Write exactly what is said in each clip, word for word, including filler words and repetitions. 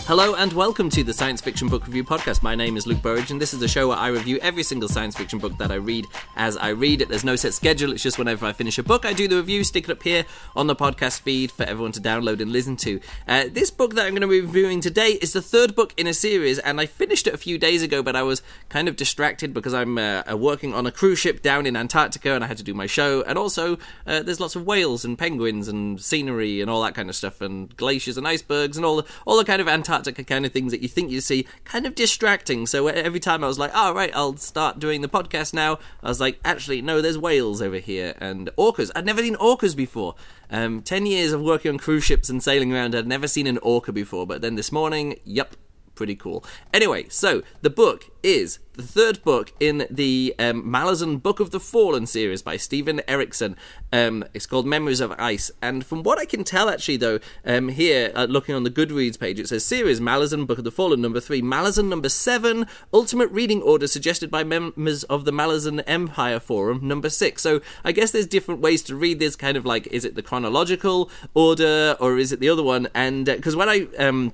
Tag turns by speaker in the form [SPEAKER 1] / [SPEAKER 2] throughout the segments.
[SPEAKER 1] Hello and welcome to the Science Fiction Book Review Podcast. My name is Luke Burridge and this is a show where I review every single science fiction book that I read as I read it. There's no set schedule, it's just whenever I finish a book I do the review, stick it up here on the podcast feed for everyone to download and listen to. Uh, this book that I'm going to be reviewing today is the third book in a series, and I finished it a few days ago, but I was kind of distracted because I'm uh, working on a cruise ship down in Antarctica and I had to do my show, and also uh, there's lots of whales and penguins and scenery and all that kind of stuff, and glaciers and icebergs and all the, all the kind of Antarctica kind of things that you think you see, kind of distracting. So every time I was like, oh right, I'll start doing the podcast now, I was like, actually no, there's whales over here and orcas. I'd never seen orcas before. Um, ten years of working on cruise ships and sailing around, I'd never seen an orca before, but then this morning, yep, pretty cool. Anyway, so the book is the third book in the um, Malazan Book of the Fallen series by Steven Erikson. Um, it's called Memories of Ice, and from what I can tell, actually, though, um, here, uh, looking on the Goodreads page, it says series Malazan Book of the Fallen number three, Malazan number seven, Ultimate Reading Order suggested by members of the Malazan Empire Forum number six. So I guess there's different ways to read this, kind of like, is it the chronological order, or is it the other one? And because uh, when I... Um,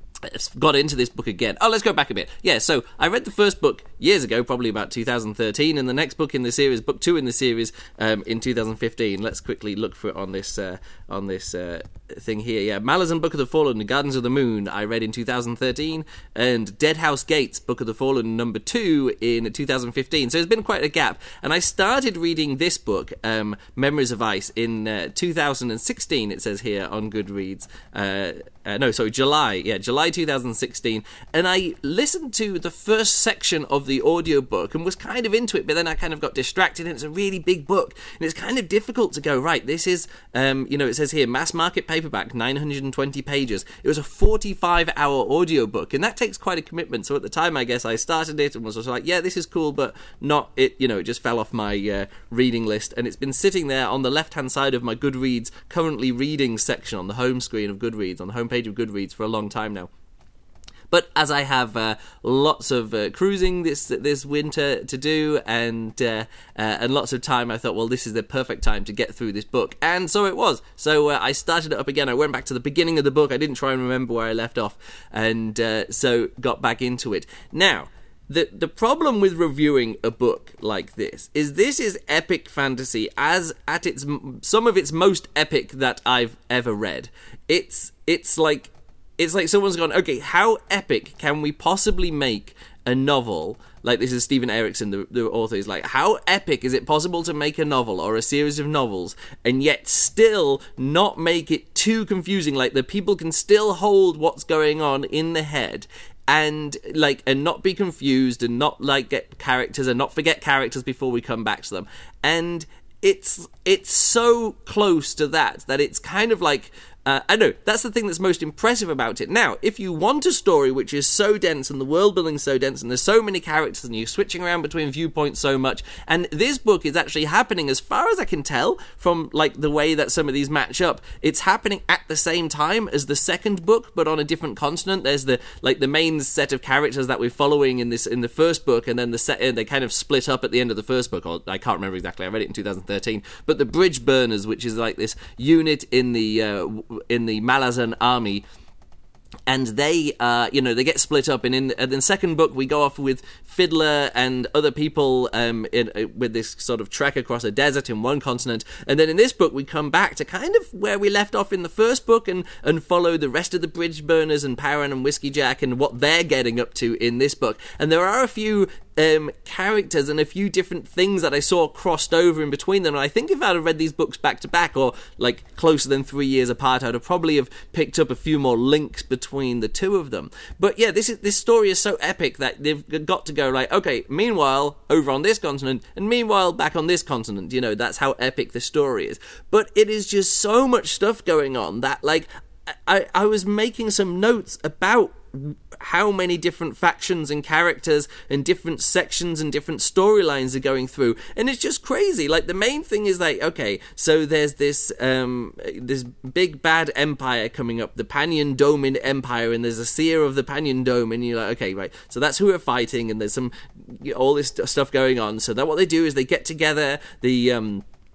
[SPEAKER 1] got into this book again. Oh, let's go back a bit. Yeah, so I read the first book years ago, probably about two thousand thirteen, and the next book in the series, book two in the series, um, in two thousand fifteen. Let's quickly look for it on this uh, on this uh, thing here. Yeah, Malazan Book of the Fallen, The Gardens of the Moon, I read in two thousand thirteen, and Deadhouse Gates, Book of the Fallen, number two in two thousand fifteen. So there's been quite a gap, and I started reading this book, um, Memories of Ice, in uh, two thousand sixteen, it says here on Goodreads. Uh, Uh, no, sorry, July. Yeah, July two thousand sixteen. And I listened to the first section of the audiobook and was kind of into it, but then I kind of got distracted, and it's a really big book. And it's kind of difficult to go, right, this is, um, you know, it says here, mass market paperback, nine hundred twenty pages. It was a forty-five hour audiobook, and that takes quite a commitment. So at the time, I guess I started it and was also like, yeah, this is cool, but not it, you know, it just fell off my uh, reading list. And it's been sitting there on the left-hand side of my Goodreads currently reading section on the home screen of Goodreads, on the homepage of Goodreads for a long time now. But as I have uh, lots of uh, cruising this this winter to do, and uh, uh, and lots of time, I thought, well, this is the perfect time to get through this book, and so it was. So uh, I started it up again. I went back to the beginning of the book. I didn't try and remember where I left off, and uh, so got back into it. Now, The the problem with reviewing a book like this is this is epic fantasy as at its some of its most epic that I've ever read. It's it's like it's like someone's gone, okay, how epic can we possibly make a novel? Like, this is Steven Erikson, the, the author, is like, how epic is it possible to make a novel or a series of novels and yet still not make it too confusing? Like, the people can still hold what's going on in the head, and like, and not be confused, and not like get characters, and not forget characters before we come back to them. And it's it's so close to that that it's kind of like, Uh, I know, that's the thing that's most impressive about it. Now, if you want a story which is so dense, and the world building is so dense, and there's so many characters, and you're switching around between viewpoints so much, and this book is actually happening, as far as I can tell, from like the way that some of these match up, it's happening at the same time as the second book, but on a different continent. There's the like the main set of characters that we're following in this in the first book, and then the set they kind of split up at the end of the first book, or I can't remember exactly, I read it in two thousand thirteen, but the Bridge Burners, which is like this unit in the uh, in the Malazan army, and they, uh, you know, they get split up. And in, in the second book, we go off with Fiddler and other people um, in, uh, with this sort of trek across a desert in one continent. And then in this book, we come back to kind of where we left off in the first book, and, and follow the rest of the Bridge Burners and Paran and Whiskey Jack and what they're getting up to in this book. And there are a few Um, characters and a few different things that I saw crossed over in between them, and I think if I'd have read these books back to back, or like closer than three years apart, I'd have probably have picked up a few more links between the two of them. But yeah, this is this story is so epic that they've got to go like, okay, meanwhile over on this continent, and meanwhile back on this continent, you know, that's how epic the story is. But it is just so much stuff going on that, like, I, I was making some notes about how many different factions and characters and different sections and different storylines are going through, and it's just crazy. Like, the main thing is like, okay, so there's this um this big bad empire coming up, the Panion Domin Empire, and there's a seer of the Panion Dome, and you're like, okay, right, so that's who we're fighting, and there's some all this stuff going on. So that what they do is they get together, the um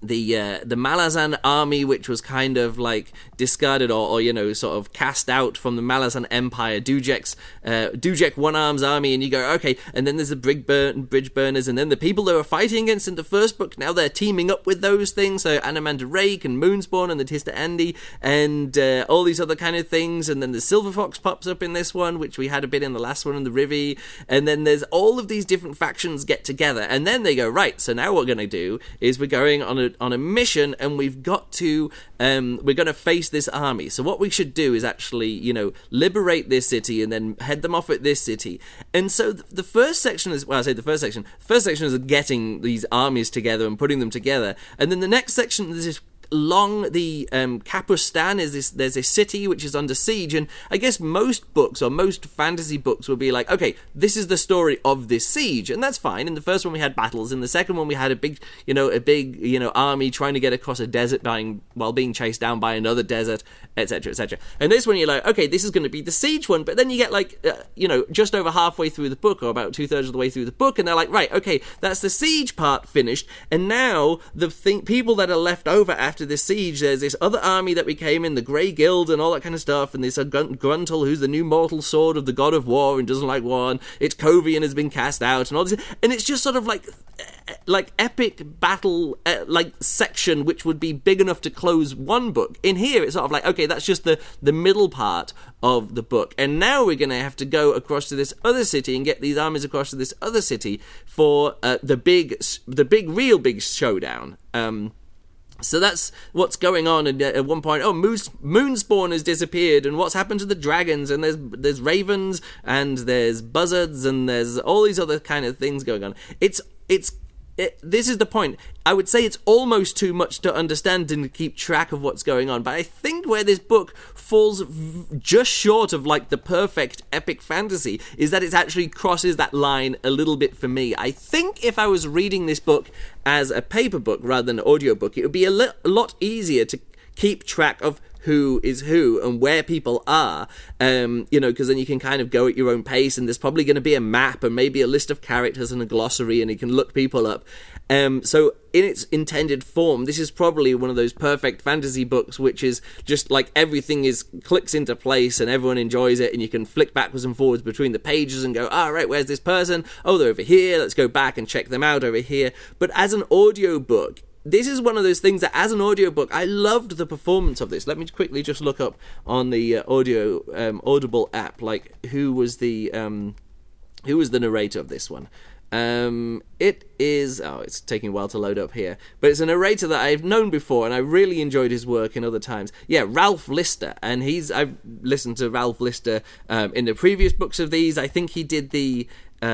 [SPEAKER 1] the uh, the Malazan army, which was kind of like discarded or, or you know sort of cast out from the Malazan Empire, Dujek's uh, Dujek One Arm's army, and you go, okay, and then there's the bridge, burn, bridge burners, and then the people they were fighting against in the first book, now they're teaming up with those things, so Anamanda Rake and Moonspawn and the Tista Andy and uh, all these other kind of things, and then the Silver Fox pops up in this one, which we had a bit in the last one, in the Rivi, and then there's all of these different factions get together, and then they go, right, so now what we're going to do is we're going on a on a mission, and we've got to um we're going to face this army. So what we should do is actually, you know, liberate this city and then head them off at this city. And so the first section is, well, I say the first section the first section is getting these armies together and putting them together, and then the next section is this long the um, Kapustan is this. There's a city which is under siege, and I guess most books or most fantasy books will be like, okay, this is the story of this siege, and that's fine. In the first one we had battles. In the second one we had a big, you know, a big, you know, army trying to get across a desert dying, while being chased down by another desert, et cetera, et cetera. And this one you're like, okay, this is going to be the siege one, but then you get like, uh, you know, just over halfway through the book, or about two thirds of the way through the book, and they're like, right, okay, that's the siege part finished, and now the thing, people that are left over after this siege, there's this other army that became in the Grey Guild and all that kind of stuff, and there's a Gruntle who's the new mortal sword of the god of war and doesn't like war, and it's Kovian has been cast out and all this, and it's just sort of like like epic battle uh, like section which would be big enough to close one book. In here it's sort of like, okay, that's just the the middle part of the book, and now we're going to have to go across to this other city and get these armies across to this other city for uh, the big the big real big showdown. um So that's what's going on, and at one point, oh, Moons, Moonspawn has disappeared, and what's happened to the dragons, and there's there's ravens, and there's buzzards, and there's all these other kind of things going on. It's, it's, it, this is the point. I would say it's almost too much to understand and to keep track of what's going on, but I think where this book falls v- just short of, like, the perfect epic fantasy is that it actually crosses that line a little bit for me. I think if I was reading this book as a paper book rather than an audiobook, it would be a, li- a lot easier to keep track of who is who and where people are, um, you know, because then you can kind of go at your own pace, and there's probably going to be a map and maybe a list of characters and a glossary, and you can look people up. Um, so in its intended form, this is probably one of those perfect fantasy books which is just like everything is clicks into place and everyone enjoys it, and you can flick backwards and forwards between the pages and go, ah, right, where's this person? Oh, they're over here, let's go back and check them out over here. But as an audio book, this is one of those things that, as an audiobook, I loved the performance of this. Let me quickly just look up on the uh, audio um, Audible app, like who was the um, who was the narrator of this one. Um, it is, oh, it's taking a while to load up here, but it's a narrator that I've known before, and I really enjoyed his work in other times. Yeah, Ralph Lister, and he's, I've listened to Ralph Lister um, in the previous books of these. I think he did the,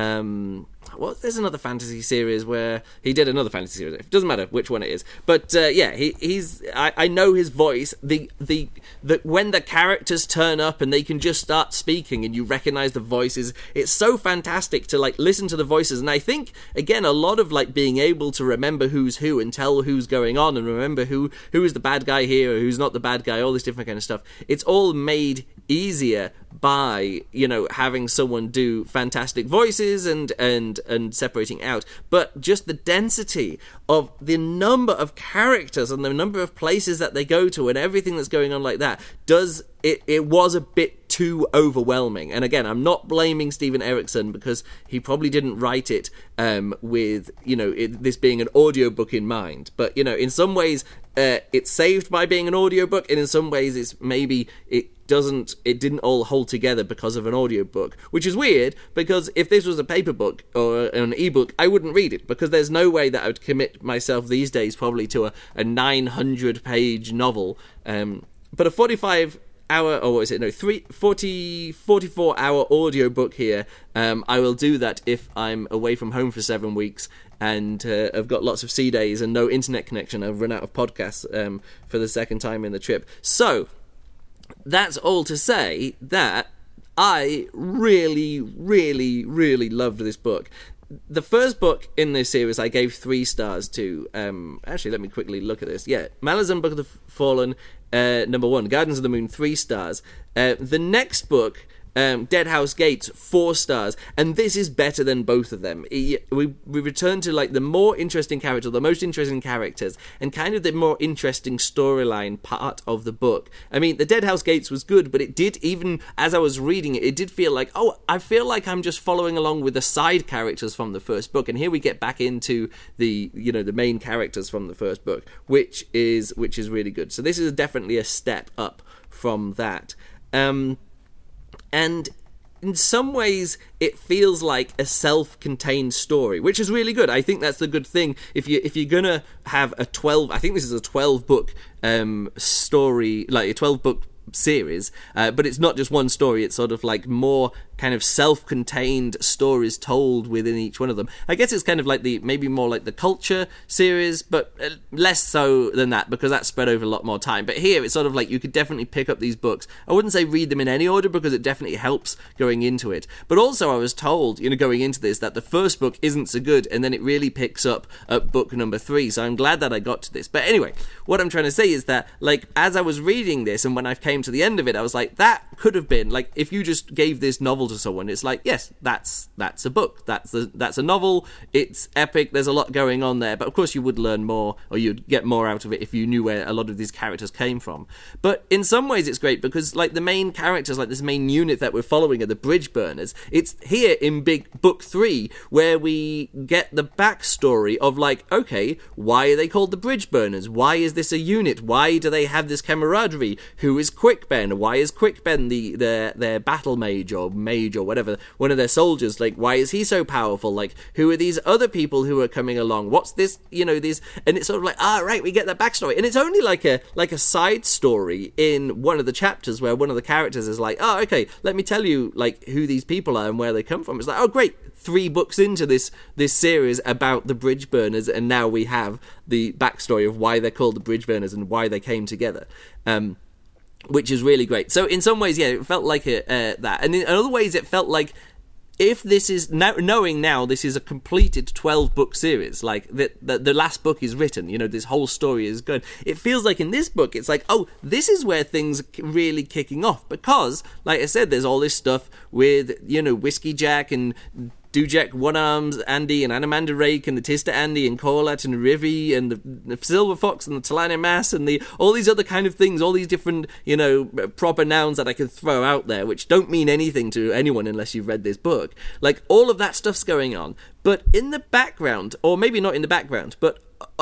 [SPEAKER 1] um, well, there's another fantasy series where he did another fantasy series. It doesn't matter which one it is, but uh, yeah, he, he's. I, I know his voice. The the the when the characters turn up and they can just start speaking and you recognize the voices, it's so fantastic to like listen to the voices. And I think again, a lot of like being able to remember who's who and tell who's going on and remember who who is the bad guy here or who's not the bad guy. All this different kind of stuff. It's all made easier by, you know, having someone do fantastic voices and and and separating out, but just the density of the number of characters and the number of places that they go to and everything that's going on like that does it it was a bit too overwhelming. And again, I'm not blaming Steven Erikson because he probably didn't write it um, with, you know, it, this being an audiobook in mind, but, you know, in some ways uh, it's saved by being an audiobook, and in some ways it's maybe it doesn't it didn't all hold together because of an audiobook, which is weird because if this was a paper book or an ebook, I wouldn't read it, because there's no way that I would commit myself these days probably to a, a nine hundred page novel, um, but a forty-five hour, or what is it, no, three, forty, forty-four hour audiobook here, um, I will do that if I'm away from home for seven weeks and uh, I've got lots of sea days and no internet connection. I've run out of podcasts um, for the second time in the trip. So that's all to say that I really, really, really loved this book. The first book in this series I gave three stars to. Um, actually, let me quickly look at this. Yeah, Malazan Book of the Fallen, uh, number one. Gardens of the Moon, three stars. Uh, the next book, Um, Deadhouse Gates, four stars, and this is better than both of them. We we return to like the more interesting character, the most interesting characters, and kind of the more interesting storyline part of the book. I mean, the Deadhouse Gates was good, but it did, even as I was reading it, it did feel like, oh, I feel like I'm just following along with the side characters from the first book, and here we get back into the, you know, the main characters from the first book, which is which is really good. So this is definitely a step up from that. Um... And in some ways, it feels like a self-contained story, which is really good. I think that's the good thing. If you if you're gonna have a twelve, I think this is a twelve book um, story, like a twelve book series, uh, but it's not just one story. It's sort of like more kind of self-contained stories told within each one of them. I guess it's kind of like the, maybe more like the Culture series, but less so than that, because that's spread over a lot more time. But here, it's sort of like you could definitely pick up these books. I wouldn't say read them in any order, because it definitely helps going into it. But also, I was told, you know, going into this, that the first book isn't so good, and then it really picks up at book number three, so I'm glad that I got to this. But anyway, what I'm trying to say is that, like, as I was reading this, and when I came to the end of it, I was like, that could have been, like, if you just gave this novel to someone, it's like, yes, that's that's a book, that's a, that's a novel, it's epic, there's a lot going on there, but of course you would learn more, or you'd get more out of it if you knew where a lot of these characters came from. But in some ways it's great, because like the main characters, like this main unit that we're following are the Bridge Burners. It's here in big book three where we get the backstory of, like, okay, why are they called the Bridge Burners? Why is this a unit? Why do they have this camaraderie? Who is Quickben? Why is Quickben the their their battle mage or mage or whatever, one of their soldiers? Like, why is he so powerful? Like, who are these other people who are coming along? What's this, you know, these, and it's sort of like, ah, right, we get that backstory, and it's only like a like a side story in one of the chapters where one of the characters is like, oh, okay, let me tell you, like, who these people are and where they come from. It's like, oh, great, three books into this this series about the Bridge Burners, and now we have the backstory of why they're called the Bridge Burners and why they came together. Um, which is really great. So in some ways, yeah, it felt like a, uh, that. And in other ways, it felt like, if this is, now, knowing now this is a completed twelve-book series, like, the, the, the last book is written, you know, this whole story is good, it feels like in this book, it's like, oh, this is where things are really kicking off, because, like I said, there's all this stuff with, you know, Whiskey Jack and Dujek One Arms Andy and Anamanda Rake and the Tista Andy and Corlat and Rivy and the, the Silver Fox and the Talana Mass and the all these other kind of things, all these different, you know, proper nouns that I could throw out there, which don't mean anything to anyone unless you've read this book. Like, all of that stuff's going on, but in the background, or maybe not in the background, but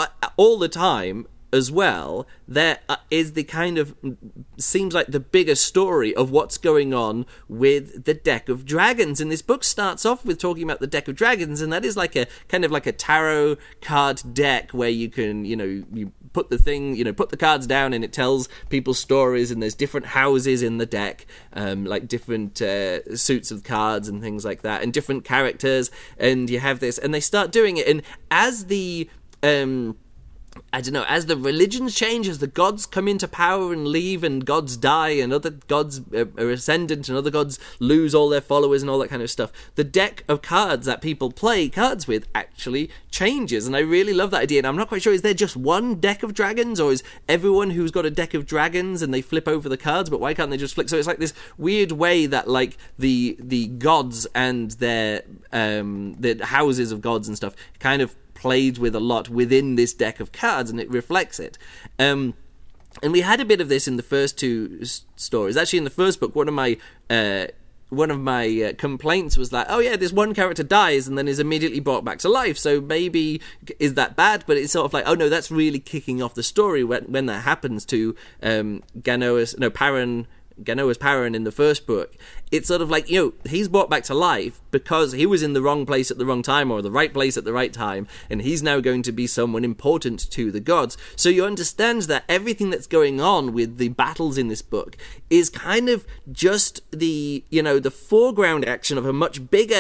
[SPEAKER 1] all the time as well, there is the kind of, seems like the bigger story of what's going on with the deck of dragons. And this book starts off with talking about the deck of dragons, and that is like a kind of like a tarot card deck where you can, you know, you put the thing, you know, put the cards down and it tells people's stories, and there's different houses in the deck, um, like different uh, suits of cards and things like that, and different characters, and you have this, and they start doing it, and as the um I don't know, as the religions change, as the gods come into power and leave, and gods die, and other gods are ascendant, and other gods lose all their followers and all that kind of stuff, the deck of cards that people play cards with actually changes, and I really love that idea. And I'm not quite sure, is there just one deck of dragons, or is everyone who's got a deck of dragons and they flip over the cards, but why can't they just flick? So it's like this weird way that, like, the the gods and their um the houses of gods and stuff kind of played with a lot within this deck of cards, and it reflects it. Um, and we had a bit of this in the first two s- stories. Actually, in the first book, one of my uh, one of my uh, complaints was that, oh yeah, this one character dies and then is immediately brought back to life. So maybe is that bad? But it's sort of like, oh no, that's really kicking off the story when when that happens to um, Ganoas, no Paran. Ganoas Paran in the first book. It's sort of like, you know, he's brought back to life because he was in the wrong place at the wrong time, or the right place at the right time, and he's now going to be someone important to the gods. So you understand that everything that's going on with the battles in this book is kind of just the, you know, the foreground action of a much bigger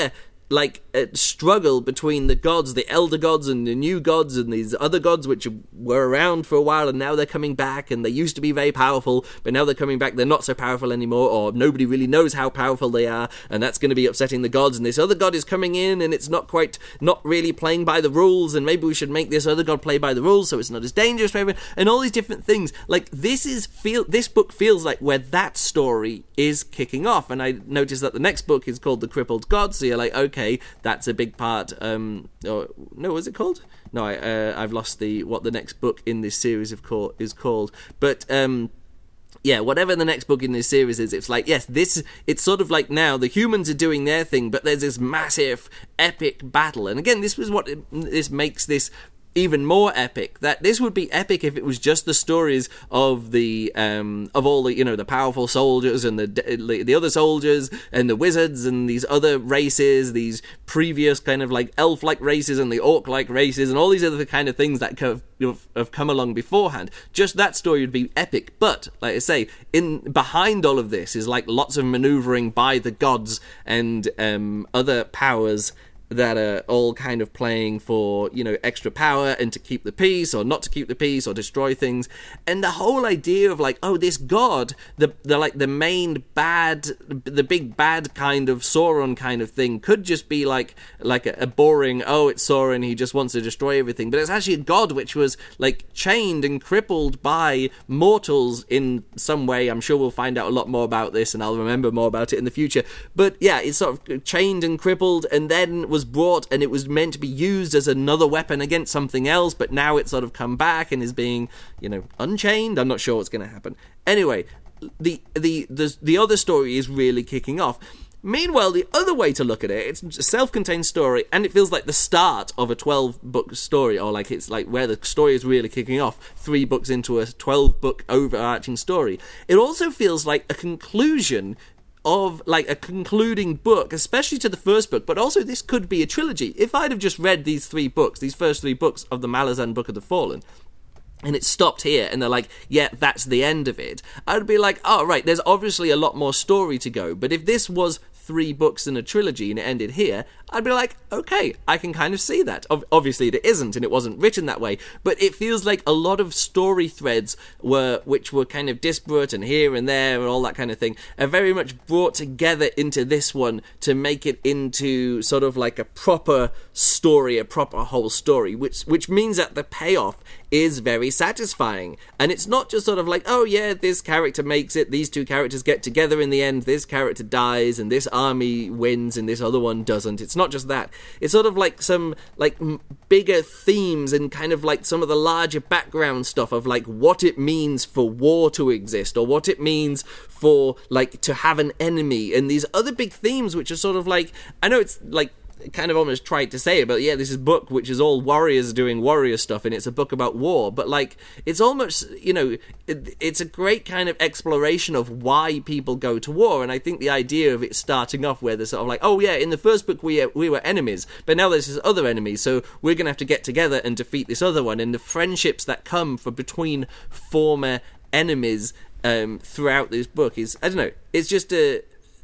[SPEAKER 1] like a struggle between the gods, the elder gods and the new gods and these other gods which were around for a while and now they're coming back, and they used to be very powerful but now they're coming back, they're not so powerful anymore, or nobody really knows how powerful they are, and that's going to be upsetting the gods, and this other god is coming in and it's not quite, not really playing by the rules, and maybe we should make this other god play by the rules so it's not as dangerous for everyone, and all these different things. Like, this is feel this book feels like where that story is kicking off. And I noticed that the next book is called The Crippled God, so you're like, okay, that's a big part. Um, or, no, what's it called? No, I, uh, I've lost the what the next book in this series of call, is called. But um, yeah, whatever the next book in this series is, it's like, yes, this, it's sort of like now the humans are doing their thing, but there's this massive, epic battle. And again, this was what it, this makes this even more epic. That this would be epic if it was just the stories of the um of all the, you know, the powerful soldiers and the the other soldiers and the wizards and these other races, these previous kind of like elf-like races and the orc-like races and all these other kind of things that have, have come along beforehand. Just that story would be epic. But like I say, in behind all of this is like lots of maneuvering by the gods and um other powers that are all kind of playing for, you know, extra power and to keep the peace or not to keep the peace or destroy things. And the whole idea of like, oh, this god, the the like the main bad, the big bad kind of Sauron kind of thing could just be like like a, a boring, oh, it's Sauron, he just wants to destroy everything. But it's actually a god which was like chained and crippled by mortals in some way. I'm sure we'll find out a lot more about this and I'll remember more about it in the future. But yeah, it's sort of chained and crippled and then was brought, and it was meant to be used as another weapon against something else, but now it's sort of come back and is being, you know, unchained. I'm not sure what's going to happen. Anyway, the, the the the other story is really kicking off. Meanwhile, the other way to look at it, it's a self-contained story, and it feels like the start of a twelve-book story, or like it's like where the story is really kicking off, three books into a twelve-book overarching story. It also feels like a conclusion of like a concluding book, especially to the first book, but also this could be a trilogy. If I'd have just read these three books, these first three books of the Malazan Book of the Fallen, and it stopped here, and they're like, yeah, that's the end of it, I'd be like, oh, right, there's obviously a lot more story to go. But if this was three books in a trilogy and it ended here, I'd be like, okay, I can kind of see that. Ob- obviously it isn't, and it wasn't written that way, but it feels like a lot of story threads were, which were kind of disparate and here and there and all that kind of thing, are very much brought together into this one to make it into sort of like a proper story, a proper whole story, which which means that the payoff is very satisfying. And it's not just sort of like, oh yeah, this character makes it, these two characters get together in the end, this character dies, and this army wins, and this other one doesn't. It's not just that. It's sort of like some, like, m- bigger themes and kind of like some of the larger background stuff of, like, what it means for war to exist, or what it means for, like, to have an enemy, and these other big themes which are sort of like, I know it's, like, kind of almost tried to say it, but yeah, this is a book which is all warriors doing warrior stuff, and it's a book about war, but like, it's almost, you know, it, it's a great kind of exploration of why people go to war. And I think the idea of it starting off where they're sort of like, oh yeah, in the first book we we were enemies, but now there's this other enemy, so we're gonna have to get together and defeat this other one, and the friendships that come from between former enemies um, throughout this book is, I don't know, it's just a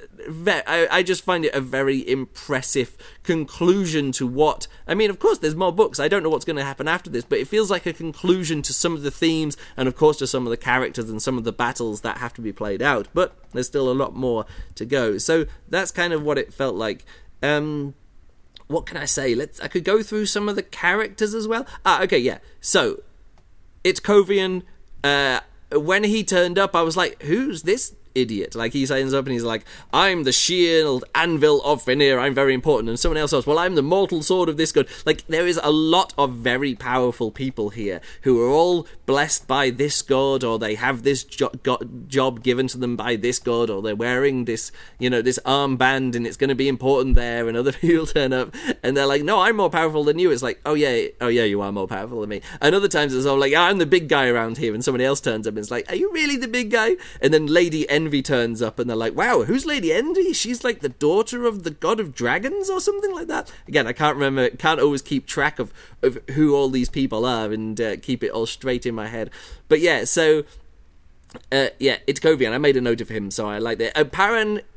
[SPEAKER 1] I, I just find it a very impressive conclusion to what, I mean, of course there's more books, I don't know what's going to happen after this, but it feels like a conclusion to some of the themes, and of course to some of the characters and some of the battles that have to be played out, but there's still a lot more to go. So that's kind of what it felt like. Um, what can I say? Let's. I could go through some of the characters as well. Ah, okay, yeah. So, it's Covian. Uh, when he turned up, I was like, who's this idiot? Like, he signs up and he's like, I'm the shield anvil of Vanir, I'm very important. And someone else says, well, I'm the mortal sword of this god. Like, there is a lot of very powerful people here who are all blessed by this god, or they have this jo- go- job given to them by this god, or they're wearing this, you know, this armband and it's going to be important there, and other people turn up and they're like, no, I'm more powerful than you. It's like, oh yeah, oh yeah, you are more powerful than me. And other times it's all like, yeah, I'm the big guy around here, and somebody else turns up and it's like, are you really the big guy? And then Lady Envy turns up and they're like, wow, who's Lady Envy? She's like the daughter of the god of dragons or something like that. Again, I can't remember, can't always keep track of, of who all these people are and uh, keep it all straight in my head. But yeah, so Uh, yeah, it's Covian. I made a note of him, so I like that. Uh, Paran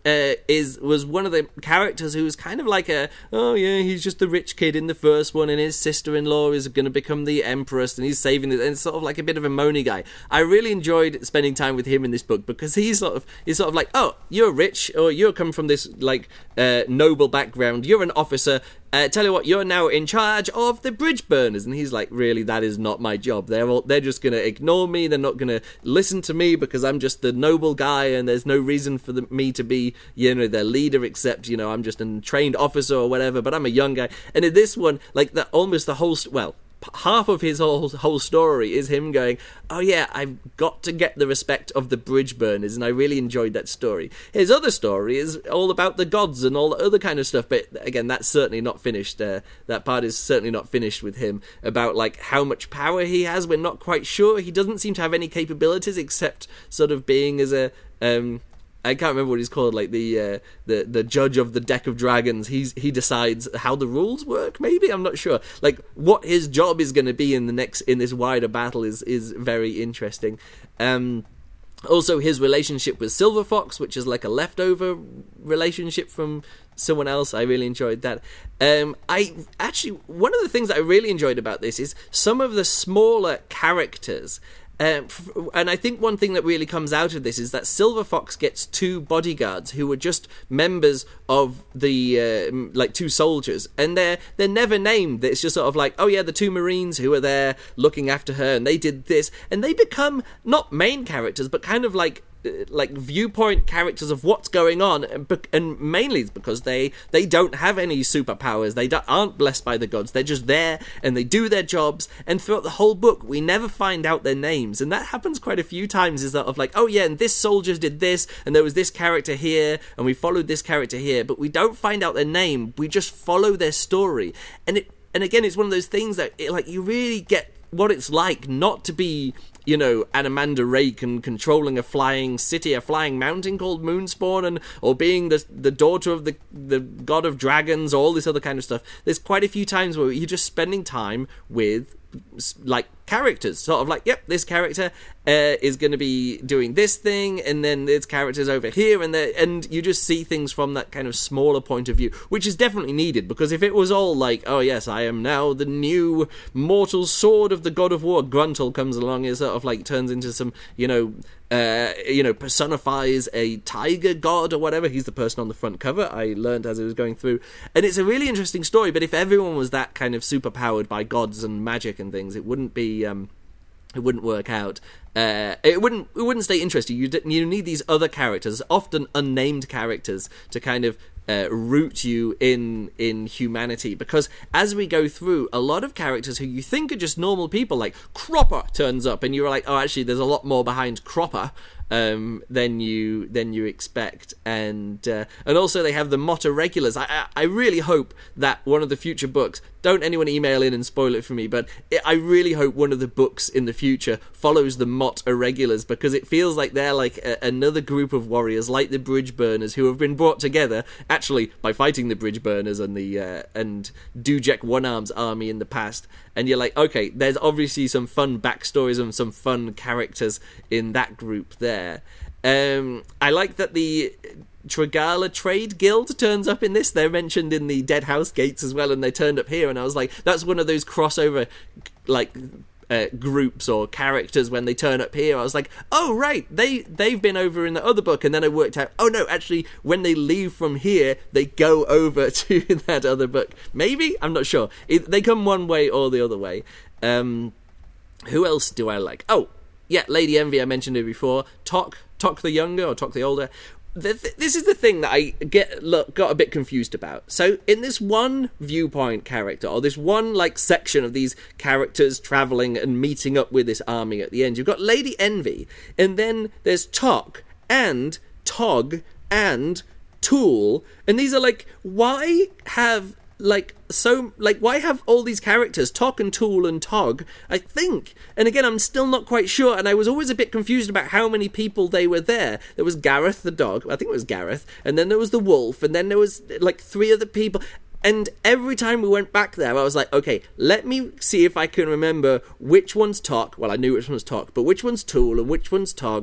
[SPEAKER 1] uh, is was one of the characters who was kind of like a, oh yeah, he's just the rich kid in the first one, and his sister-in-law is going to become the empress, and he's saving it, and it's sort of like a bit of a moany guy. I really enjoyed spending time with him in this book because he's sort of he's sort of like, oh, you're rich, or you're come from this like uh, noble background, you're an officer. Uh, tell you what, you're now in charge of the bridge burners. And he's like, really, that is not my job. They're all, they're just going to ignore me. They're not going to listen to me because I'm just the noble guy, and there's no reason for the, me to be, you know, their leader, except, you know, I'm just a trained officer or whatever, but I'm a young guy. And in this one, like, the, almost the whole, well, half of his whole whole story is him going, oh yeah, I've got to get the respect of the bridge burners, and I really enjoyed that story. His other story is all about the gods and all the other kind of stuff, but again, that's certainly not finished. Uh, that part is certainly not finished with him, about like how much power he has. We're not quite sure. He doesn't seem to have any capabilities except sort of being as a um I can't remember what he's called, like the uh, the the judge of the deck of dragons. He's he decides how the rules work. Maybe, I'm not sure. Like what his job is going to be in the next in this wider battle is is very interesting. Um, also, his relationship with Silver Fox, which is like a leftover relationship from someone else. I really enjoyed that. Um, I actually one of the things that I really enjoyed about this is some of the smaller characters. Um, and I think one thing that really comes out of this is that Silver Fox gets two bodyguards who were just members of the uh, like two soldiers, and they're they're never named. It's just sort of like, oh yeah, the two Marines who are there looking after her, and they did this, and they become not main characters, but kind of like like viewpoint characters of what's going on, and, and mainly because they they don't have any superpowers. They don't, aren't blessed by the gods. They're just there and they do their jobs, and throughout the whole book we never find out their names, and that happens quite a few times. Is that of like, oh yeah, and this soldier did this, and there was this character here, and we followed this character here, but we don't find out their name. We just follow their story, and it and again, it's one of those things that it, like you really get what it's like not to be, you know, an Amanda Rake and controlling a flying city, a flying mountain called Moonspawn, and or being the the daughter of the the god of dragons, all this other kind of stuff. There's quite a few times where you're just spending time with like characters, sort of like, yep, this character uh, is going to be doing this thing, and then this character's over here, and and you just see things from that kind of smaller point of view, which is definitely needed, because if it was all like, oh yes, I am now the new mortal sword of the god of war, Gruntle comes along and sort of like turns into some, you know, uh, you know, personifies a tiger god or whatever. He's the person on the front cover, I learned as I was going through, and it's a really interesting story. But if everyone was that kind of super powered by gods and magic and things, it wouldn't be um it wouldn't work out. Uh, it wouldn't it wouldn't stay interesting. You you need these other characters, often unnamed characters, to kind of uh, root you in in humanity. Because as we go through, a lot of characters who you think are just normal people, like Cropper, turns up, and you're like, oh, actually, there's a lot more behind Cropper um, than you than you expect. And uh, and also they have the Mott Irregulars. I, I I really hope that one of the future books, don't anyone email in and spoil it for me, but it, I really hope one of the books in the future follows the Mott Irregulars, because it feels like they're like a, another group of warriors, like the Bridge Burners, who have been brought together actually by fighting the Bridge Burners and the uh, and Dujek One Arm's army in the past. And you're like, okay, there's obviously some fun backstories and some fun characters in that group there. Um, I like that the Tregala Trade Guild turns up in this. They're mentioned in the Dead House Gates as well, and they turned up here, and I was like, that's one of those crossover like uh, groups or characters. When they turn up here, I was like, oh right, they they've been over in the other book, and then I worked out, oh no, actually when they leave from here they go over to that other book. Maybe, I'm not sure. It, they come one way or the other way. Um, who else do I like? Oh yeah, Lady Envy, I mentioned her before. Tok Tok the Younger or Tok the Older. This is the thing that I get look, got a bit confused about. So in this one viewpoint character, or this one like section of these characters travelling and meeting up with this army at the end, you've got Lady Envy, and then there's Tok and Tog and Tool, and these are like, why have like so like why have all these characters, Tok and Tool and Tog, I think, and again I'm still not quite sure, and I was always a bit confused about how many people they were there. There was Gareth the dog, I think it was Gareth, and then there was the wolf, and then there was like three other people, and every time we went back there I was like, okay, let me see if I can remember which one's Tok. Well, I knew which one's Tok, but which one's Tool and which one's Tog.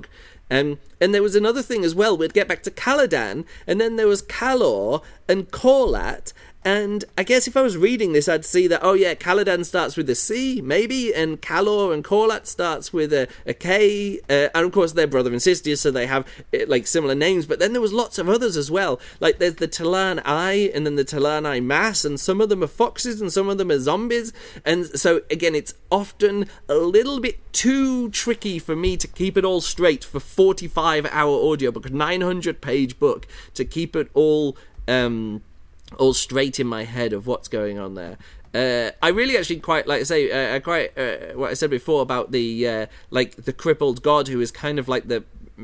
[SPEAKER 1] Um, and there was another thing as well. We'd get back to Caladan, and then there was Calor and Corlat. And I guess if I was reading this, I'd see that, oh yeah, Caladan starts with a C, maybe, and Calor and Corlat starts with a, a K, uh, and of course they're brother and sister, so they have uh, like similar names, but then there was lots of others as well. Like there's the Talan I, and then the Talan I Mass, and some of them are foxes, and some of them are zombies, and so again, it's often a little bit too tricky for me to keep it all straight for forty-five hour audiobook, nine hundred page book, to keep it all... Um, all straight in my head of what's going on there. Uh, I really actually quite, like I say, uh, I quite, uh, what I said before about the, uh, like, the crippled god who is kind of like the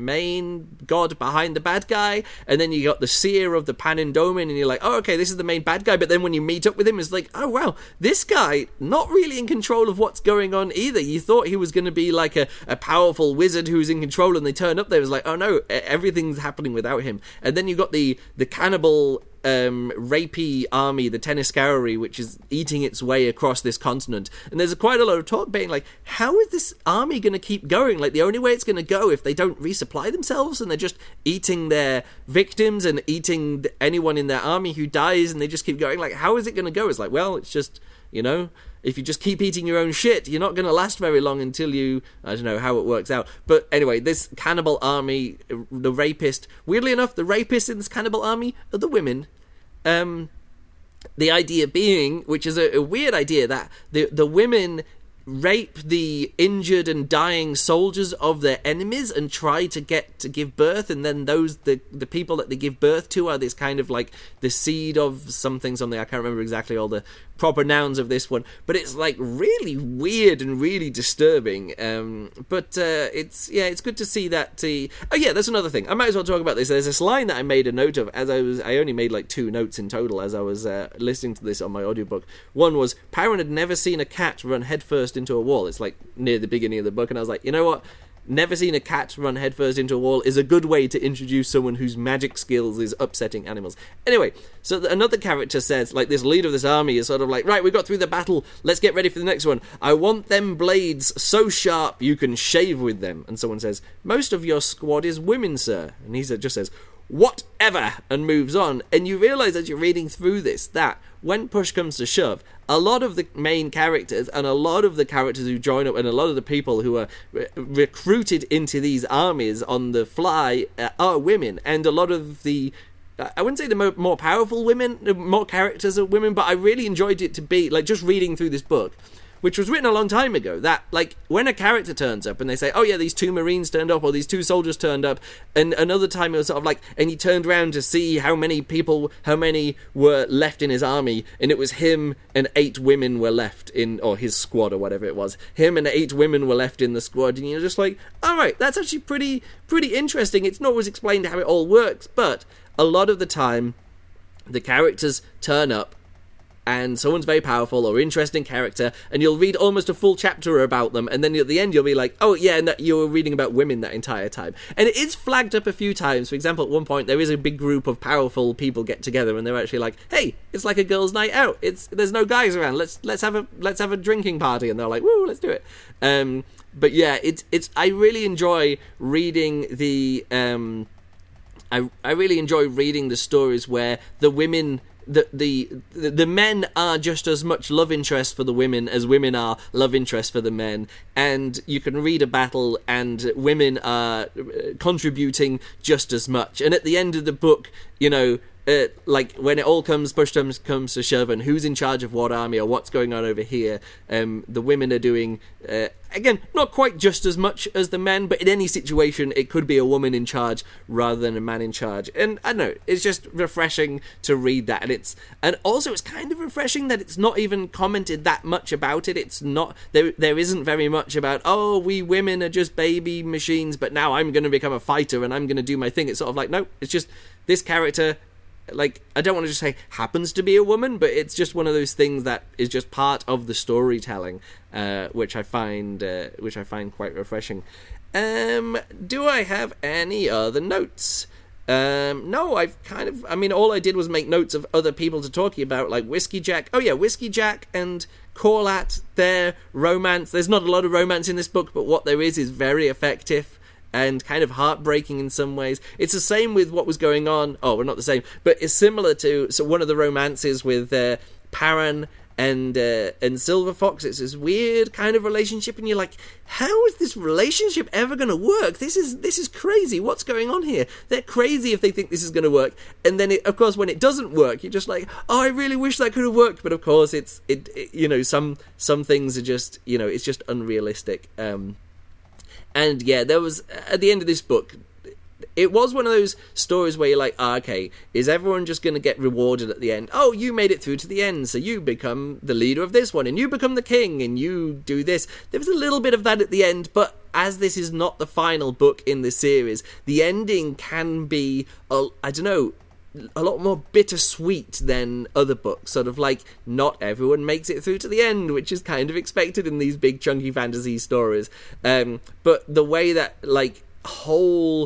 [SPEAKER 1] main god behind the bad guy, and then you got the seer of the Panindomin, and you're like, oh, okay, this is the main bad guy, but then when you meet up with him, it's like, oh, wow, this guy, not really in control of what's going on either. You thought he was going to be like a, a powerful wizard who's in control, and they turn up there, it was like, oh no, everything's happening without him. And then you got the, the cannibal... Um, rapey army, the Teniscari, which is eating its way across this continent. And there's a, quite a lot of talk being like, how is this army going to keep going? Like, the only way it's going to go if they don't resupply themselves and they're just eating their victims and eating anyone in their army who dies, and they just keep going. Like, how is it going to go? It's like, well, it's just, you know... If you just keep eating your own shit, you're not going to last very long until you... I don't know how it works out. But anyway, this cannibal army, the rapist... Weirdly enough, the rapists in this cannibal army are the women. Um, the idea being, which is a, a weird idea, that the the women rape the injured and dying soldiers of their enemies and try to get to give birth, and then those the the people that they give birth to are this kind of like the seed of something something I can't remember exactly all the proper nouns of this one, but it's like really weird and really disturbing. Um, but uh, it's yeah, it's good to see that. Uh, oh yeah, that's another thing. I might as well talk about this. There's this line that I made a note of as I was. I only made like two notes in total as I was uh, listening to this on my audiobook. One was Perrin had never seen a cat run headfirst into a wall. It's like near the beginning of the book, and I was like, you know what? Never seen a cat run headfirst into a wall is a good way to introduce someone whose magic skills is upsetting animals. Anyway, so th- another character says, like, this leader of this army is sort of like, right, we got through the battle, let's get ready for the next one. I want them blades so sharp you can shave with them. And someone says, most of your squad is women, sir. And he just says, whatever, and moves on. And you realise as you're reading through this that when push comes to shove, a lot of the main characters and a lot of the characters who join up and a lot of the people who are re- recruited into these armies on the fly uh, are women. And a lot of the, I wouldn't say the mo- more powerful women, more characters are women, but I really enjoyed it to be, like, just reading through this book, which was written a long time ago, that, like, when a character turns up and they say, oh yeah, these two Marines turned up, or these two soldiers turned up, and another time it was sort of like, and he turned around to see how many people, how many were left in his army, and it was him and eight women were left in, or his squad, or whatever it was, him and eight women were left in the squad, and you're just like, alright, that's actually pretty, pretty interesting. It's not always explained how it all works, but a lot of the time, the characters turn up, and someone's very powerful or interesting character, and you'll read almost a full chapter about them, and then at the end you'll be like, oh yeah, and that you were reading about women that entire time. And it is flagged up a few times. For example, at one point there is a big group of powerful people get together, and they're actually like, hey, it's like a girls' night out. It's there's no guys around. Let's let's have a let's have a drinking party, and they're like, woo, let's do it. Um, but yeah, it's it's I really enjoy reading the um, I I really enjoy reading the stories where the women. The, the the men are just as much love interest for the women as women are love interest for the men, and you can read a battle and women are contributing just as much. And at the end of the book, you know, uh, like when it all comes push comes comes to shove, and who's in charge of what army or what's going on over here, um, the women are doing uh, again not quite just as much as the men, but in any situation it could be a woman in charge rather than a man in charge. And I don't know, it's just refreshing to read that, and it's and also it's kind of refreshing that it's not even commented that much about it. It's not there there isn't very much about, oh, we women are just baby machines, but now I'm going to become a fighter and I'm going to do my thing. It's sort of like, no, it's just this character, like, I don't want to just say happens to be a woman, but it's just one of those things that is just part of the storytelling, uh, which I find uh, which I find quite refreshing. Um, do I have any other notes? Um, no, I've kind of, I mean, all I did was make notes of other people to talk about, like Whiskey Jack. Oh yeah, Whiskey Jack and Corlat, their romance. There's not a lot of romance in this book, but what there is is very effective. and kind of heartbreaking in some ways. It's the same with what was going on. Oh, well, not the same, but it's similar to so one of the romances with uh, Perrin and uh, and Silver Fox. It's this weird kind of relationship, and you're like, how is this relationship ever going to work? This is this is crazy. What's going on here? They're crazy if they think this is going to work. And then, it, of course, when it doesn't work, you're just like, oh, I really wish that could have worked. But of course, it's it, it you know some some things are just you know it's just unrealistic. Um, and yeah, there was at the end of this book. It was one of those stories where you're like, ah, okay, is everyone just going to get rewarded at the end? Oh, you made it through to the end, so you become the leader of this one, and you become the king, and you do this. There was a little bit of that at the end, but as this is not the final book in the series, the ending can be, uh, I don't know, a lot more bittersweet than other books. Sort of like, not everyone makes it through to the end, which is kind of expected in these big chunky fantasy stories. Um, but the way that, like, whole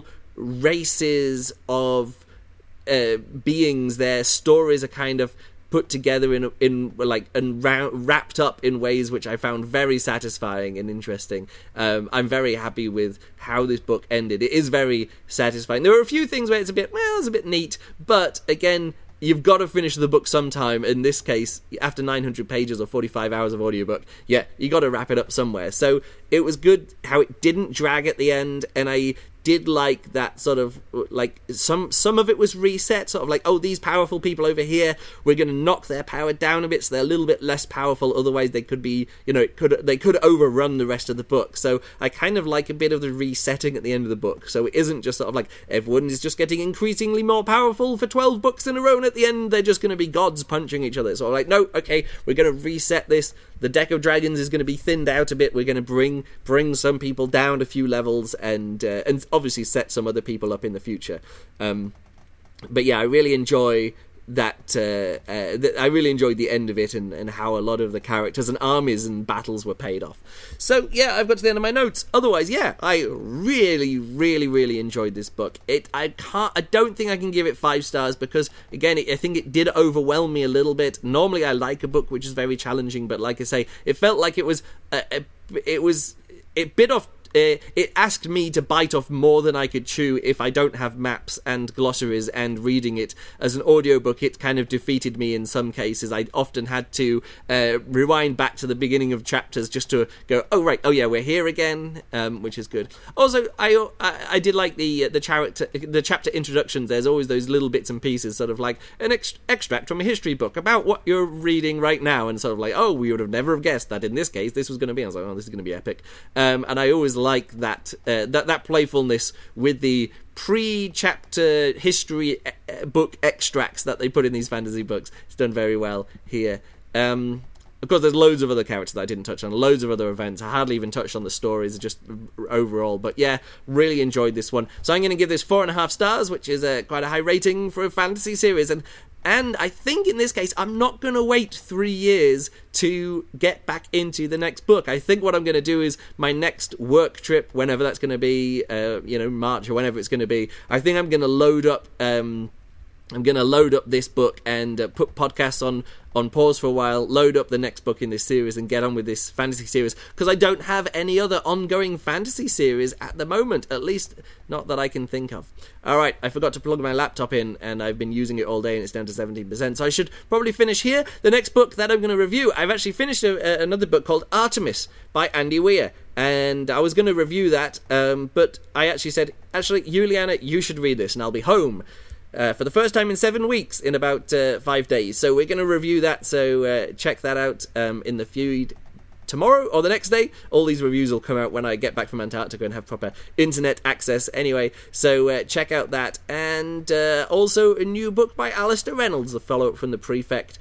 [SPEAKER 1] races of uh, beings, their stories are kind of put together in in like and ra- wrapped up in ways which I found very satisfying and interesting. Um, I'm very happy with how this book ended. It is very satisfying. There are a few things where it's a bit well, it's a bit neat, but again, you've got to finish the book sometime. In this case, after nine hundred pages or forty-five hours of audiobook, yeah, you got to wrap it up somewhere. So it was good how it didn't drag at the end, and I did like that sort of, like, some some of it was reset, sort of like, oh, these powerful people over here, we're going to knock their power down a bit so they're a little bit less powerful, otherwise they could be, you know, it could they could overrun the rest of the book. So I kind of like a bit of the resetting at the end of the book, so it isn't just sort of like, everyone is just getting increasingly more powerful for twelve books in a row, and at the end they're just going to be gods punching each other. So I'm like, no, okay, we're going to reset this. The deck of dragons is going to be thinned out a bit. We're going to bring bring some people down a few levels, and uh, and obviously set some other people up in the future. Um, but yeah, I really enjoy that. Uh, uh, th- I really enjoyed the end of it, and, and how a lot of the characters and armies and battles were paid off. So yeah, I've got to the end of my notes. Otherwise, yeah, I really, really, really enjoyed this book. It, I can't, I don't think I can give it five stars because, again, it, I think it did overwhelm me a little bit. Normally, I like a book which is very challenging, but like I say, it felt like it was, uh, it was, it bit off. Uh, it asked me to bite off more than I could chew if I don't have maps and glossaries, and reading it as an audiobook, it kind of defeated me in some cases. I often had to uh, rewind back to the beginning of chapters just to go, oh right, oh yeah, we're here again, um, which is good. Also, I I, I did like the the character the chapter introductions. There's always those little bits and pieces, sort of like an ex- extract from a history book about what you're reading right now, and sort of like, oh, we would have never have guessed that in this case this was going to be. I was like, oh, this is going to be epic. Um, and I always like that uh, that that playfulness with the pre-chapter history e- book extracts that they put in these fantasy books. It's done very well here. Um, of course, there's loads of other characters that I didn't touch on, loads of other events. I hardly even touched on the stories, just overall. But yeah, really enjoyed this one. So I'm going to give this four and a half stars, which is uh, quite a high rating for a fantasy series. And And I think in this case, I'm not going to wait three years to get back into the next book. I think what I'm going to do is my next work trip, whenever that's going to be, uh, you know, March or whenever it's going to be, I think I'm going to load up... Um, I'm going to load up this book and uh, put podcasts on, on pause for a while, load up the next book in this series and get on with this fantasy series, because I don't have any other ongoing fantasy series at the moment, at least not that I can think of. Alright, I forgot to plug my laptop in, and I've been using it all day and it's down to seventeen percent, so I should probably finish here. The next book that I'm going to review, I've actually finished a, a, another book called Artemis by Andy Weir, and I was going to review that, um, but I actually said, actually, Juliana, you should read this, and I'll be home Uh, for the first time in seven weeks in about uh, five days. So we're going to review that, so uh, check that out um, in the feed tomorrow or the next day. All these reviews will come out when I get back from Antarctica and have proper internet access anyway. So uh, check out that. And uh, also a new book by Alistair Reynolds, the follow-up from The Prefect.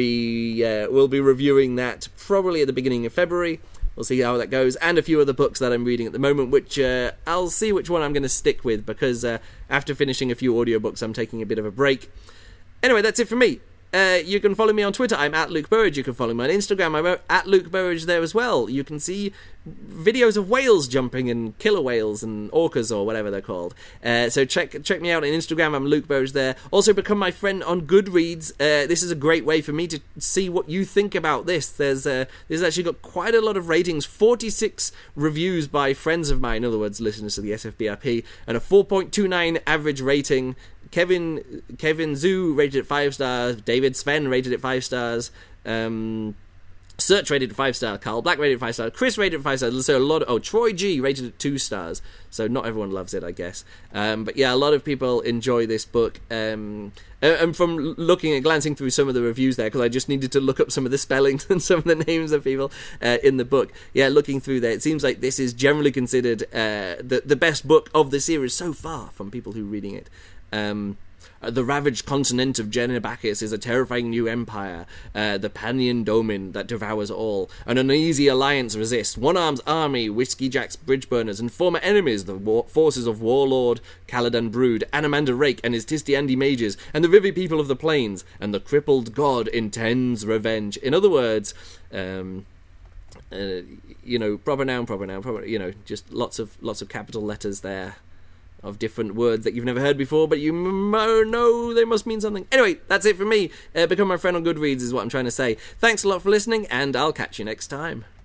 [SPEAKER 1] We uh, will be reviewing that probably at the beginning of February. We'll see how that goes, and a few other books that I'm reading at the moment, which uh, I'll see which one I'm going to stick with, because uh, after finishing a few audiobooks, I'm taking a bit of a break. Anyway, that's it from me. Uh, you can follow me on Twitter. I'm at Luke Burridge. You can follow me on Instagram. I'm at Luke Burridge there as well. You can see videos of whales jumping and killer whales and orcas or whatever they're called. Uh, so check check me out on Instagram. I'm Luke Burridge there. Also become my friend on Goodreads. Uh, this is a great way for me to see what you think about this. There's uh, there's actually got quite a lot of ratings. forty-six reviews by friends of mine, in other words, listeners to the S F B R P, and a four point two nine average rating. Kevin Kevin Zhu rated it five stars. David Sven rated it five stars. Um, Search rated it five stars. Carl Black rated it five stars. Chris rated it five stars. So a lot of, oh, Troy G rated it two stars. So not everyone loves it, I guess. Um, but yeah, a lot of people enjoy this book. Um, and from looking and glancing through some of the reviews there, because I just needed to look up some of the spellings and some of the names of people uh, in the book. Yeah, looking through there, it seems like this is generally considered uh, the the best book of the series so far from people who are reading it. Um, the ravaged continent of Genebakis is a terrifying new empire, uh, the Panian Domin that devours all. An uneasy alliance resists. One-Arm's army, Whiskey Jack's bridge-burners, and former enemies, the war- forces of Warlord Caladan Brood, Anamander Rake and his Tistiandi mages, and the Rivi people of the plains, and the crippled god intends revenge. In other words, um... Uh, you know, proper noun, proper noun, proper, you know, just lots of lots of capital letters there of different words that you've never heard before, but you m- know they must mean something. Anyway, that's it from me. Uh, become my friend on Goodreads is what I'm trying to say. Thanks a lot for listening, and I'll catch you next time.